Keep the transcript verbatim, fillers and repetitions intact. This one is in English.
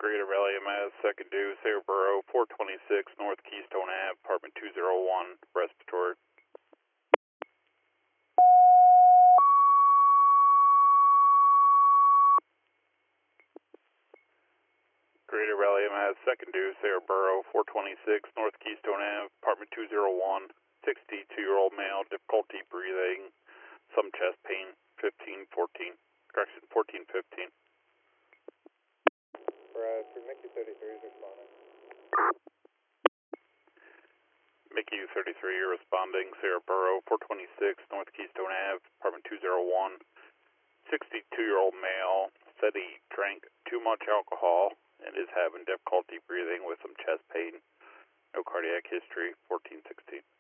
Greater Valley M S, second due, Sareboro, four twenty-six North Keystone Ave, apartment two oh one, respiratory. Greater Valley M S, second due, Sareboro, four twenty-six North Keystone Ave, apartment two oh one, sixty-two-year-old male, difficulty breathing, some chest pain, fifteen fourteen, correction, fourteen fifteen. For Mickey thirty-three is responding. Mickey thirty-three, you're responding, Sareboro, four twenty-six North Keystone Ave, apartment two oh one, sixty-two-year-old male, said he drank too much alcohol and is having difficulty breathing with some chest pain, no cardiac history, fourteen sixteen.